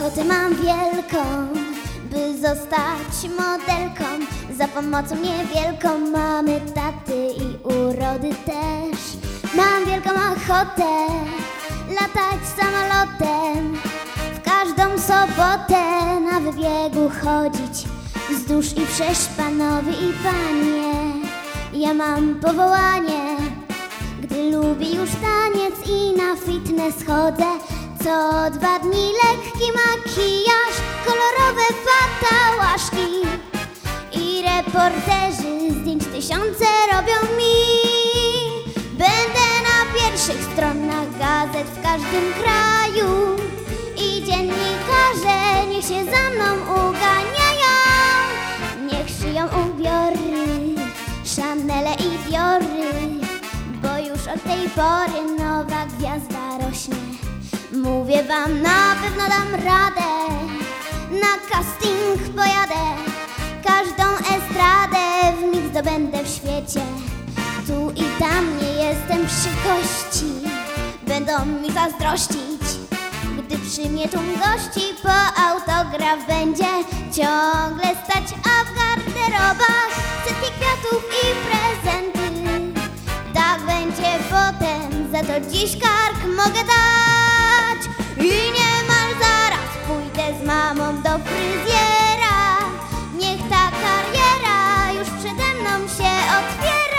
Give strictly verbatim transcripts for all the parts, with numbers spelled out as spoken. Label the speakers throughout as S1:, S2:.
S1: Ochotę mam wielką, by zostać modelką. Za pomocą niewielką mamy taty i urody też. Mam wielką ochotę latać samolotem, w każdą sobotę na wybiegu chodzić wzdłuż i wszerz, panowie i panie. Ja mam powołanie, gdy lubię już taniec i na fitness chodzę. Co dwa dni lekki makijaż, kolorowe fatałaszki i reporterzy zdjęć tysiące robią mi. Będę na pierwszych stronach gazet w każdym kraju i dziennikarze niech się za mną uganiają. Niech szyją ubiory, Chanele i Diory, bo już od tej pory nowa gwiazda rośnie. Mówię wam, na pewno dam radę, na casting pojadę, każdą estradę w mig zdobędę w świecie. Tu i tam nie jestem przy kości, będą mi zazdrościć, gdy przy mnie tłum gości po autograf będzie ciągle stać, a w garderobach setki kwiatów i prezenty. Tak będzie potem, za to dziś kark mogę dać i niemal zaraz pójdę z mamą do fryzjera. Niech ta kariera już przede mną się otwiera.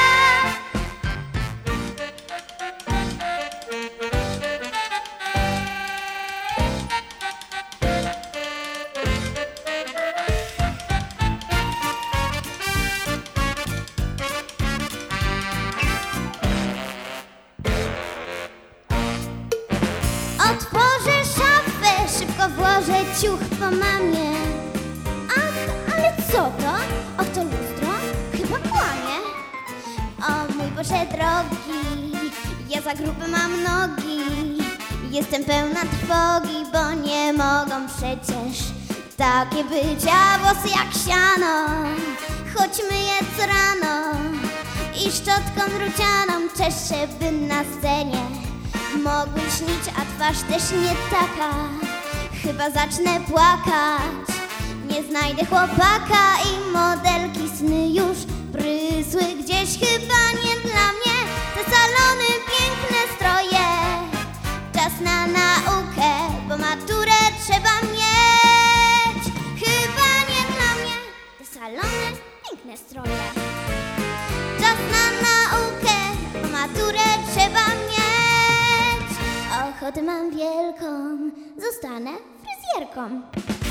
S1: Otworzę szafę, szybko włożę ciuch po mamie. Ach, ale co to? Och, to lustro? Chyba kłamie. O mój Boże drogi, ja za grube mam nogi. Jestem pełna trwogi, bo nie mogą przecież takie być, a włosy jak siano, choć myję co rano i szczotką drucianą czeszę, by na scenie mogły śnić, a twarz też nie taka. Chyba zacznę płakać, nie znajdę chłopaka i modelki sny już prysły gdzieś. Chyba nie dla mnie te salony, piękne stroje. Czas na naukę, bo maturę trzeba mieć. Chyba nie dla mnie te salony, piękne stroje. Czas na naukę, bo maturę trzeba mieć. Ochotę mam wielką, zostanę fryzjerką.